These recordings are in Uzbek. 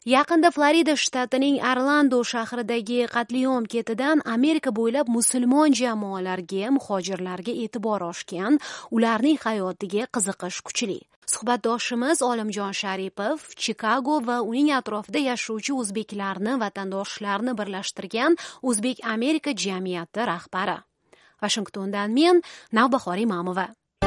Yaqinda Florida shtatining Orlando shahridagi qatliam ketidan Amerika bo'ylab musulmon jamoalarga, muhojirlarga e'tibor oshgan, ularning hayotiga qiziqish kuchli. Suhbatdoshimiz Olimjon Sharipov Chikago va uning atrofida yashovchi o'zbeklarni, vatandoshlarni birlashtirgan O'zbek-Amerika jamiyati rahbari. Washingtondan men Navbahor Imamova.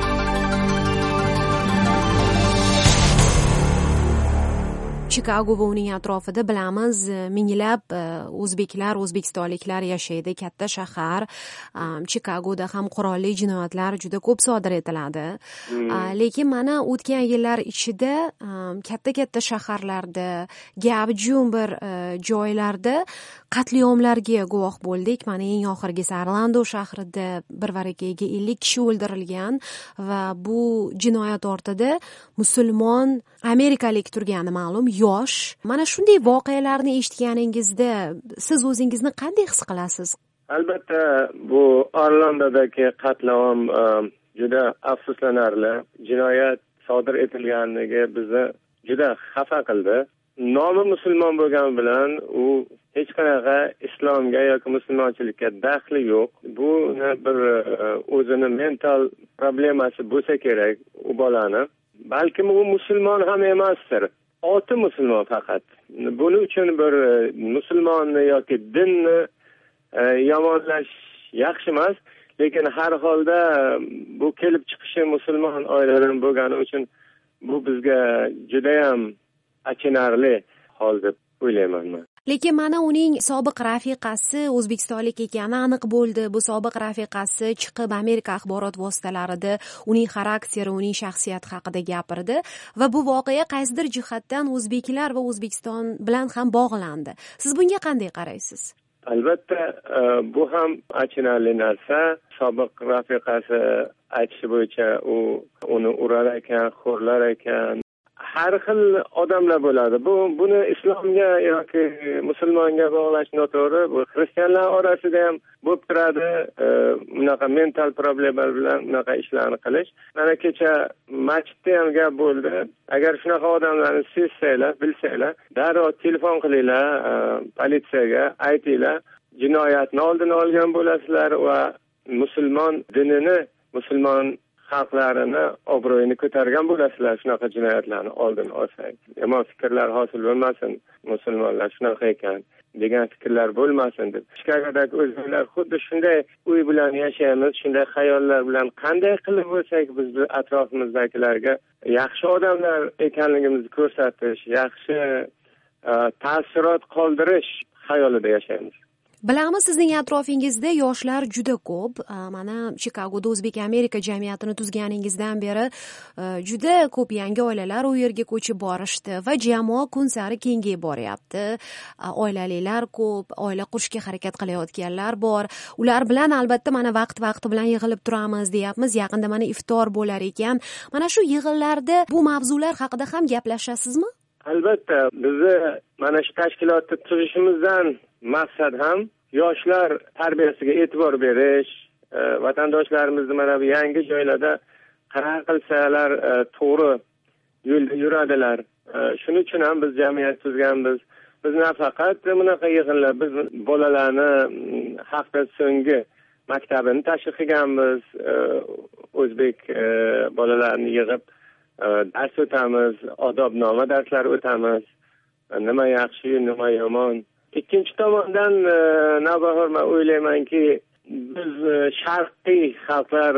Chikago va uning atrofida bilamiz, minglab o'zbeklar, o'zbekistonliklar yashaydi, katta shahar. Chikagoda ham qurolli jinoyatlar juda ko'p sodir etiladi. Lekin mana o'tgan yillar ichida katta shaharlarda, gavjum bir joylarda qatliamlarga guvoh bo'ldik. Mana eng oxirgisi Orlando shahrida birvarakayiga 50 kishi o'ldirilgan va bu jinoyat ortida musulmon amerikalik turgani ma'lum, yosh. Mana shunday voqealarni eshitganingizda siz o'zingizni qanday his qilasiz? Albatta, bu Orlandodagi qatlam juda afsuslanarli. Jinoyat sodir etilganligi bizni juda xafa qildi. Nomi musulmon bo'lgani bilan u hech qanaqa islomga yoki musulmonchilikka daxli yo'q. Bu bir o'zini mental problemasi bo'lsa kerak u bolani. Balkim u musulmon ham emasdir. Oti musulmon faqat. Buning uchun bir musulmonni yoki dinni yomonlash yaxshi emas, lekin har holda bu kelib chiqishi musulmon oiladan bo'lgani uchun bu bizga juda ham achinarli hol deb o'ylayman men. Lekin mana uning sobiq rafiqasi o'zbekistonlik ekani aniq bo'ldi. Bu sobiq rafiqasi chiqib Amerika axborot vositalarida uning xarakteri, uning shaxsiyati haqida gapirdi va bu voqea qaysidir jihatdan o'zbeklar va O'zbekiston bilan ham bog'landi. Siz bunga qanday qaraysiz? Albatta, bu ham achinarli narsa. Sobiq rafiqasi aytishi bo'yicha uni urar ekan, xo'rlar ekan. Har xil odamlar bo'ladi. Buni islomga yoki musulmonga bog'lash noto'g'ri. Bu xristianlar orasida ham bo'lib turadi. Bunaqa mental problemlar bilan bunaqa ishlarni qilish. Mana kecha masjidda ham gap bo'ldi. Agar shunaqa odamlarni sezsanglar, bilsanglar, darrov telefon qilinglar politsiyaga, aytinglar, jinoyatni oldini olgan bo'lasizlar va musulmon dinini, musulmon xalqlarini obro'yini ko'targan bo'lasizlar, shunaqa jinoyatlarni oldini olsak. Yomon fikrlar hosil bo'lmasin, musulmonlar shunaqa ekan degan fikrlar bo'lmasin deb. Chikagodagi o'zbeklar xuddi shunday uy bilan yashaymiz, shunday xayollar bilan qanday qilib bo'lsak biz atrofimizdagilarga yaxshi odamlar ekanligimizni ko'rsatish, yaxshi ta'sirot qoldirish xayolida yashaymiz. Bilamiz, sizning atrofingizda yoshlar juda ko'p. Mana Chikagoda O'zbek-Amerika jamiyatini tuzganingizdan beri juda ko'p yangi oilalar u yerga ko'chib borishdi va jamoa kun sari kengayib boryapti. Oilalilar ko'p, oila qurishga harakat qilayotganlar bor. Ular bilan albatta mana vaqt bilan yig'ilib turamiz deyapmiz. Yaqinda mana iftor bo'lar ekan. Mana shu yig'inlarda bu mavzular haqida ham gaplashasizmi? Albatta, bizni mana shu tashkilotni tuzishimizdan maqsad ham yoshlar tarbiyasiga e'tibor berish, vatandoshlarimizni mana bu yangi joylarda qanaqa qilsalar to'g'ri yo'lda yuradilar. Shuning uchun ham biz jamiyat tuzganmiz. Biz nafaqat bunaqa yig'inlar, biz bolalarni hafta so'nggi maktabini tashkil qilganmiz. O'zbek bolalarini yig'ib dars o'tamiz, odobnoma darslari o'tamiz. Nima yaxshi, nima yomon. Ikkinchi tomondan Navbahor, men o'ylaymanki, biz sharqiy xalqlar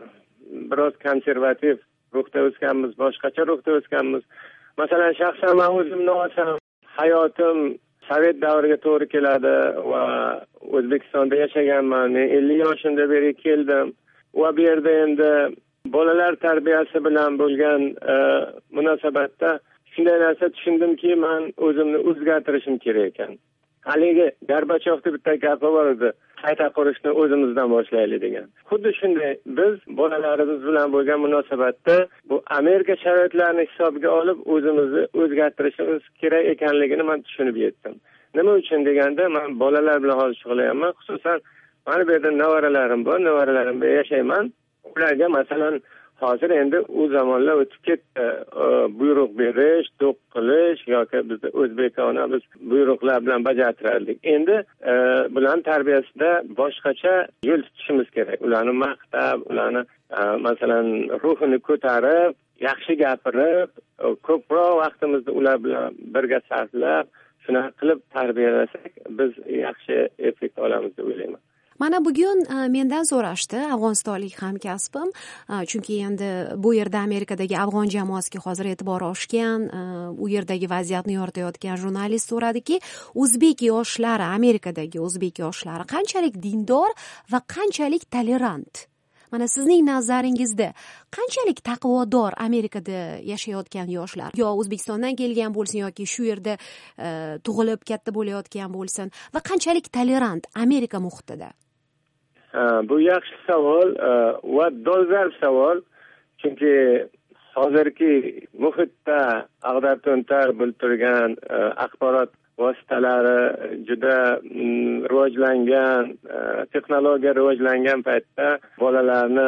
biroz konservativ ruhda o'sganmiz, boshqacha ruhda o'sganmiz. Masalan, shaxsan men o'zimni olsam, hayotim Sovet davriga to'g'ri keladi va O'zbekistonda yashaganman. Men 50 yoshimda beri keldim va bu yerda endi bolalar tarbiyasi bilan bo'lgan munosabatda shunday narsa tushundimki, men o'zimni o'zgartirishim kerak ekan. Haligi Gorbachyovda bitta gapi bor edi, qayta qurishni o'zimizdan boshlaylik degan. Xuddi shunday biz bolalarimiz bilan bo'lgan munosabatda bu Amerika sharoitlarini hisobga olib o'zimizni o'zgartirishimiz kerak ekanligini men tushunib yetdim. Nima uchun deganda, men bolalar bilan hozir shug'ullanaman, xususan mana bu yerda nevaralarim bor, nevaralarim bilan yashayman. Ularga masalan hozir endi u zamonlar o'tib ketdi. Buyruq berish, do'q qilish yoki bizda o'zbekona biz buyruqlar bilan bajartirardik. Endi bularning tarbiyasida boshqacha yo'l tutishimiz kerak. Ularni maqtab, ularni masalan ruhini ko'tarib, yaxshi gapirib, ko'proq vaqtimizni ular bilan birga sarflab, shunaqa qilib tarbiyalasak, biz yaxshi effekt olamiz deb o'ylayman. Mana bugun mendan so'rashdi afg'onistonlik hamkasbim, chunki endi bu yerda Amerikadagi afg'on jamoasiga hozir e'tibor oshgan, u yerdagi vaziyatni yoritayotgan jurnalist so'radiki, o'zbek yoshlari, Amerikadagi o'zbek yoshlari qanchalik dindor va qanchalik tolerant? Mana sizning nazaringizda qanchalik taqvodor Amerikada yashayotgan yoshlar, yo O'zbekistondan kelgan bo'lsin yoki shu yerda tug'ilib katta bo'layotgan bo'lsin, va qanchalik tolerant Amerika muhitida? Bu yaxshi savol va dolzarb savol, chunki hozirgi muhitda ag'dar-to'ntar bo'lib turgan axborot vositalari juda rivojlangan, texnologiya rivojlangan paytda bolalarni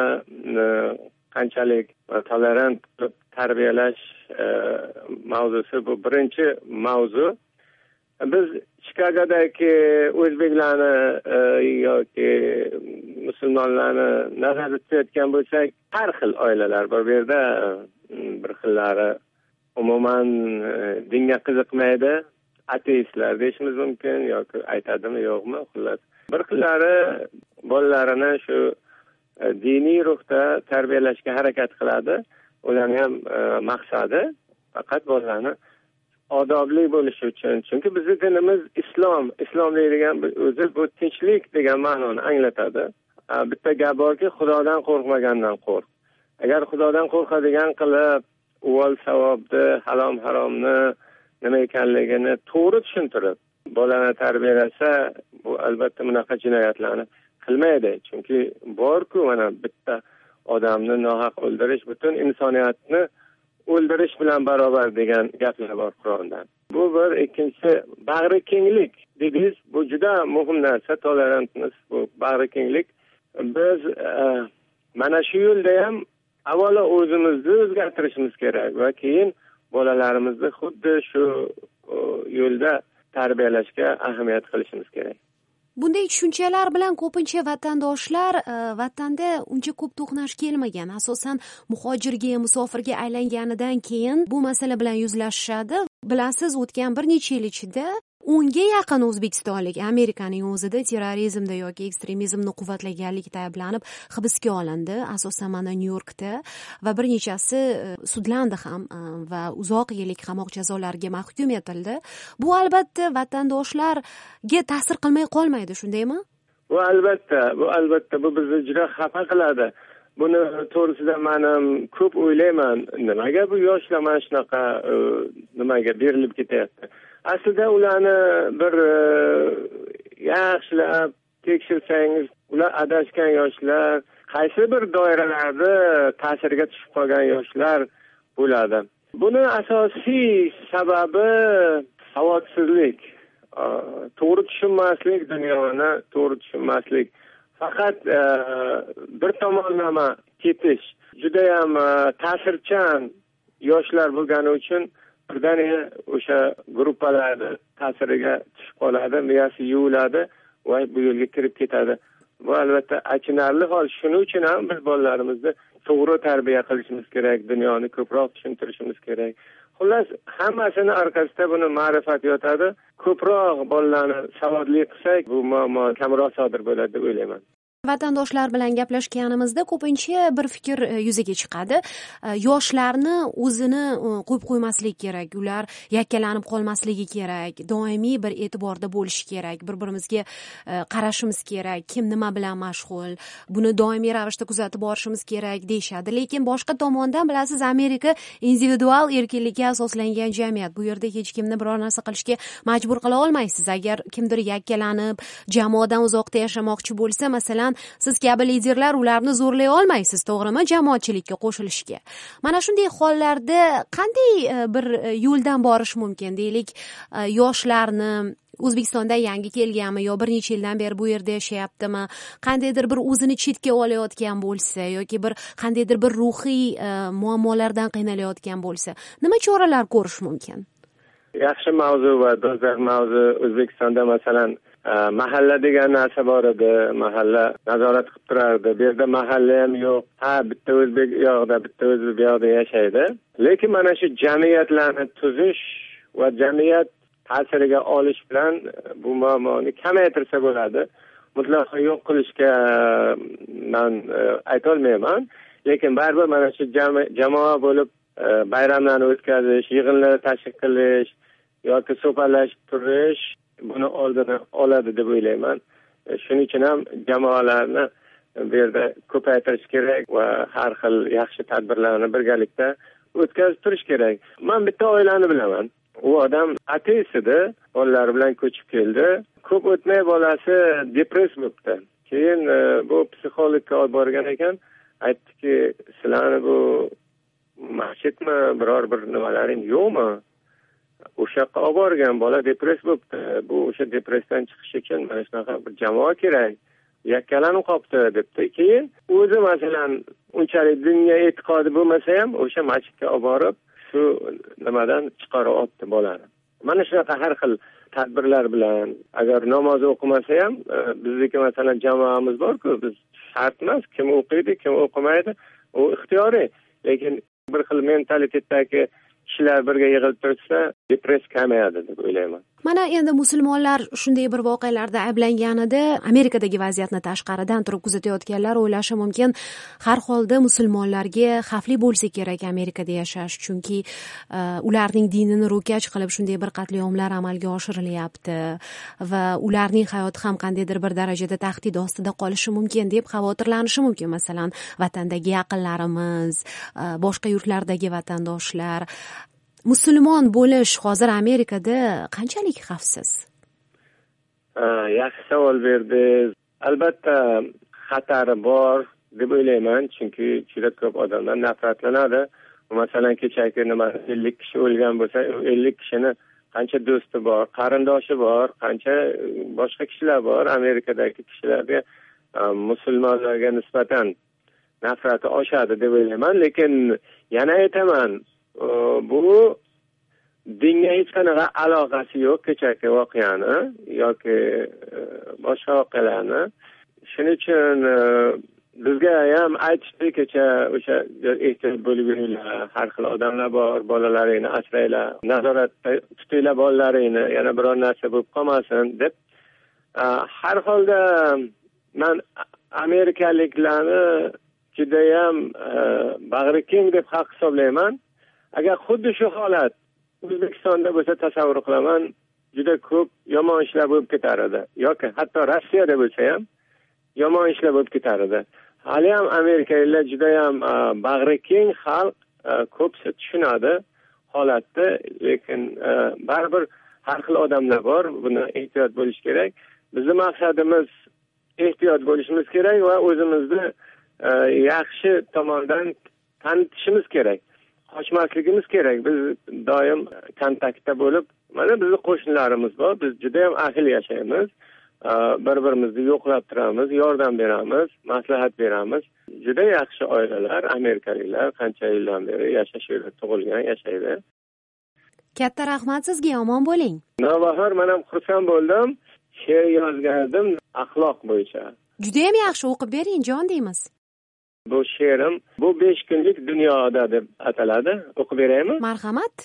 qanchalik tolerant qilib tarbiyalash mavzusi bu birinchi mavzu. Biz Chikagodagi o'zbeklarni yoki musulmonlarni nazarda tutayotgan bo'lsak, har xil oilalar bor. Bu yerda bir xillari umuman dinga qiziqmaydi, ateistlar deyishimiz mumkin yoki aytadimi yo'qmi, xullas. Bir xillari bolalarini shu diniy ruhda tarbiyalashga harakat qiladi. Ularning ham maqsadi faqat bolalarni odobli bo'lishi uchun. Chunki bizning dinimiz islom deydigan o'zi bu tinchlik degan ma'noni anglatadi. Bitta gap borki, Xudodan qo'rqmagandan qo'rq. Agar Xudodan qo'rqadigan qilib, uvol savobni, halom haromni nima ekanligini to'g'ri tushuntirib bolani tarbiyalasa, bu albatta bunaqa jinoyatlarni qilmaydi. Chunki bor-ku, mana bitta odamni nohaq o'ldirish butun insoniyatni o'ldirish bilan barobar degan gaplar bor Qur'ondan. Bu bir. Ikkinchisi, bag'ri kenglik dediz, bu juda muhim narsa, tolerantmiz, bu bag'ri kenglik. Biz mana shu yo'lda ham avvalo o'zimizni o'zgartirishimiz kerak va keyin bolalarimizni xuddi shu yo'lda tarbiyalashga ahamiyat qilishimiz kerak. Bunday tushunchalar bilan ko'pincha vatandoshlar vatanda uncha ko'p to'qnash kelmagan, asosan muhojirga, musofirga aylanganidan keyin bu masala bilan yuzlashishadi. Bilasiz, o'tgan bir necha yil ichida 10 ga yaqin o'zbekistonlik Amerikaning o'zida terrorizmda yoki ekstremizmni quvvatlaganlikda ayblanib hibsga olindi, asosan mana Nyu-Yorkda, va bir nechasi sudlandi ham va uzoq yillik qamoq jazolariga mahkum etildi. Bu albatta vatandoshlarga ta'sir qilmay qolmaydi, shundaymi? Bu albatta bu bizni juda xafa qiladi. Buni to'g'risida men ham ko'p o'ylayman. Nimaga bu yoshlar mana shunaqa nimaga berilib ketyapti? Aslida ularni bir yaxshilab tekshirsangiz, ular adashgan yoshlar, qaysi bir doiralarda ta'sirga tushib qolgan yoshlar bo'ladi. Buni asosiy sababi savodsizlik, to'g'ri tushunmaslik, dunyoni to'g'ri tushunmaslik. Faqat bir tomonlama ketish, juda ham ta'sirchan yoshlar bo'lgani uchun birdaniga o'sha gruppalarni ta'siriga tushib qoladi, miyasi yuviladi va bu yo'lga kirib ketadi. Bu albatta achinarli hol. Shuning uchun ham biz bolalarimizni to'g'ri tarbiya qilishimiz kerak, dunyoni ko'proq tushuntirishimiz kerak. Xullas, hammasini orqasida buni ma'rifat yotadi. Ko'proq bolalarni savodli qilsak, bu muammo kamroq sodir bo'ladi deb o'ylayman. Vatandoshlar bilan gaplashganimizda ko'pincha bir fikr yuzaga chiqadi. Yoshlarni o'zini qo'yib qo'ymaslik kerak, ular yakkalanib qolmasligi kerak, doimiy bir e'tiborda bo'lishi kerak, bir-birimizga qarashimiz kerak, kim nima bilan mashg'ul, buni doimiy ravishda kuzatib borishimiz kerak deyshadi. Lekin boshqa tomondan bilasiz, Amerika individual erkinlikka asoslangan jamiyat. Bu yerda hech kimni biror narsa qilishga majbur qila olmaysiz. Agar kimdir yakkalanib, jamoadan uzoqda yashamoqchi bo'lsa, masalan, siz kabi liderlar ularni zo'rlay olmaysiz, to'g'rimi, jamoatchilikka qo'shilishga. Mana shunday hollarda qanday bir yo'ldan borish mumkin, deylik, yoshlarni O'zbekistonda yangi kelganmi yo bir necha yildan beri bu yerda yashayaptimi, qandaydir bir o'zini chetga olayotgan bo'lsa yoki bir qandaydir bir ruhiy muammolardan qiynalayotgan bo'lsa, nima choralar ko'rish mumkin? Yaxshi mavzu va dolzarb mavzu. O'zbekistonda masalan mahalla degan narsa bor edi. Mahalla nazorat qilib turardi. Bu yerda mahalla ham yo'q. Bitta o'zbek u yoqda, bitta o'zbek bu yoqda yashaydi. Lekin mana shu jamiyatlarni tuzish va jamiyat ta'siriga olish bilan bu muammoni kamaytirsa bo'ladi. Mutlaqo yo'q qilishga men aytolmayman. Lekin baribir mana shu jamoa bo'lib bayramlarni o'tkazish, yig'inlar tashkil qilish yoki so'palashib turish buni oldini oladi deb o'ylayman. Shuning uchun ham jamoalarni bu yerda ko'paytirish kerak va har xil yaxshi tadbirlarni birgalikda o'tkazib turish kerak. Men bitta oilani bilaman. U odam ateist edi, bolalari bilan ko'chib keldi. Ko'p o'tmay bolasi depress bo'libdi. Keyin bu psixologga olib borgan ekan, aytdiki, sizlarni bu masjidmi, biror bir nimalaring yo'qmi? O'sha yoqqa olib borgan, bola depress bo'libdi. Bu o'sha depressdan chiqish uchun mana shunaqa bir jamoa kerak. Yakkalanib qolibdi debdi. Keyin o'zi masalan unchalik dinga e'tiqodi bo'lmasa ham o'sha masjidga olib borib shu nimadan chiqarib olibdi bolani. Mana shunaqa har xil tadbirlar bilan, agar namoz o'qimasa ham bizniki masalan jamoamiz bor-ku, biz shart emas, kim o'qiydi, kim o'qimaydi, u ixtiyoriy. Lekin bir xil mentalitetdagi kishilar birga yig'ilib tursa, depress kamayadi deb o'ylayman. Mana endi musulmonlar shunday bir voqealarda ayblanganida Amerikadagi vaziyatni tashqaridan turib kuzatayotganlar o'ylashi mumkin, har holda musulmonlarga xavfli bo'lsa kerak Amerikada yashash, chunki ularning dinini ro'kach qilib shunday bir qatliamlar amalga oshirilyapti va ularning hayoti ham qandaydir bir darajada tahdid ostida qolishi mumkin deb xavotirlanishi mumkin. Masalan, vatandagi yaqinlarimiz, boshqa yurtlardagi vatandoshlar. Musulmon bo'lish hozir Amerikada qanchalik xavfsiz? Yaxshi savol berdingiz. Albatta xatari bor deb o'ylayman, chunki juda ko'p odamlar nafratlanadi. Masalan, kechagi 50 kishi o'lgan bo'lsa, 50 kishini qancha do'sti bor, qarindoshi bor, qancha boshqa kishilar bor. Amerikadagi kishilarga musulmonlarga nisbatan nafrati oshadi deb o'ylayman, lekin yana aytaman, bu dinga hech qanaqa aloqasi yo'q kechagi voqeani yoki boshqa voqealarni. Shuning uchun bizga ham aytishdi kecha o'sha ehtiyot bo'lib yuringlar, har xil odamlar bor, bolalaringni asranglar, nazoratda tutinglar bolalaringni, yana biror narsa bo'lib qolmasin deb. Har holda men amerikaliklarni judayam bag'ri keng deb haq hisoblayman. Agar xuddi shu holat O'zbekistonda bo'lsa, tasavvur qilaman, juda ko'p yomon ishlar bo'lib ketar edi. Yoki hatto Rossiyada bo'lsa ham yomon ishlar bo'lib ketar edi. Hali ham amerikaliklar juda ham bag'ri keng xalq, ko'psi tushunadi holatni, lekin baribir har xil odamlar bor, buni ehtiyot bo'lish kerak. Bizning maqsadimiz ehtiyot bo'lishimiz kerak va o'zimizni yaxshi tomondan tanitishimiz kerak. Qochmasligimiz kerak. Biz doim kontaktda bo'lib, mana bizning qo'shnilarimiz bor, biz juda ham ahil yashaymiz. Bir-birimizni yo'qlab turamiz, yordam beramiz, maslahat beramiz. Juda yaxshi oilalar, amerikaliklar qancha yildan beri yashashadi, tug'ilgan, yashaydi. Katta rahmat sizga, omon bo'ling. Navbahor, men ham xursand bo'ldim. She'r yozgandim axloq bo'yicha. Juda ham yaxshi, o'qib bering, jon deymiz. Bu she'rim bu 5 kunlik dunyoda deb ataladi. O'qib beraymi? Marhamat.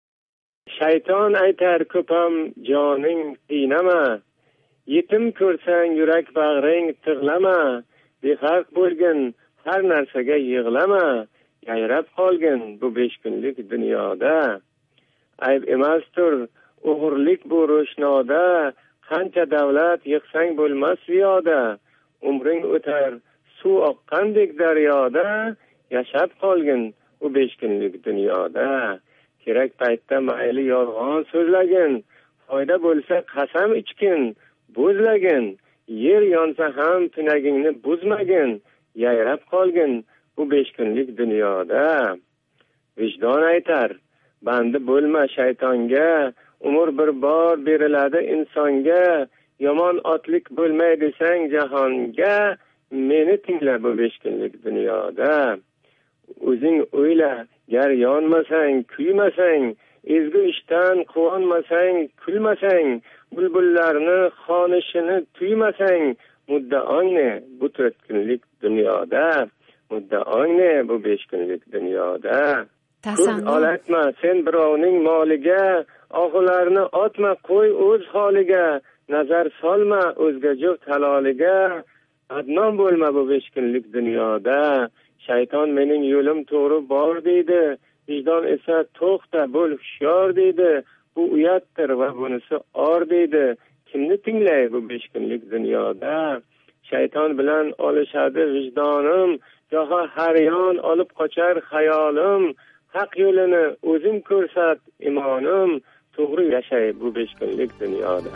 Shayton aytar ko'pam joning qiynama. Yetim ko'rsang yurak bag'ring tig'lama. Befarq bo'lgin, har narsaga yig'lama. Yayrab qolgin bu 5 kunlik dunyoda. Ayb emasdir o'g'irlik bu ro'shnoda. Qancha davlat yig'sang bo'lmas ziyoda. Umring o'tar suv oqqandek daryoda. Yashab qolgin u 5 kunlik dunyoda. Kerak paytda mayli yolg'on so'zlagin. Foyda bo'lsa qasam ichgin, bo'zlagin. yer yonsa ham pinagingni buzmagin, yayrab qolgin bu 5 kunlik dunyoda. Vijdon aytar, bandi bo'lma shaytonga, umr bir bor beriladi insonga, yomon otlik bo'lmay desang jahonga, meni tingla bu 5 kunlik dunyoda. O'zing o'yla, gar yonmasang, kuymasang, ezgu ishdan quvonmasang, kulmasang, bulbullarni xonishini tuymasang, muddaong ne bu 4 kunlik dunyoda, muddaong ne bu 5 kunlik dunyoda. Ko'z olatma sen birovning moliga, og'ularni otma qo'y o'z holiga, nazar solma o'zga juft haloliga, adnom bo'lma bu 5 kunlik dunyoda. Shayton mening yo'lim to'g'ri bor deydi, vijdon esa to'xta bo'l hushyor deydi, bu uyatdir va bunisi or deydi, kimni tinglay bu 5 kunlik dunyoda. Shayton bilan olishadi vijdonim, goho har yon olib qochar xayolim, haq yo'lini o'zing ko'rsat imonim, to'g'ri yashay bu 5 kunlik dunyoda.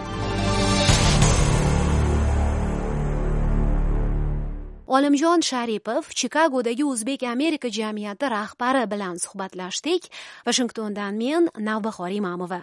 Olimjon Sharipov Chikagodagi O'zbek-Amerika jamiyati rahbari bilan suhbatlashdik. Washingtondan men Navbahor Imamova.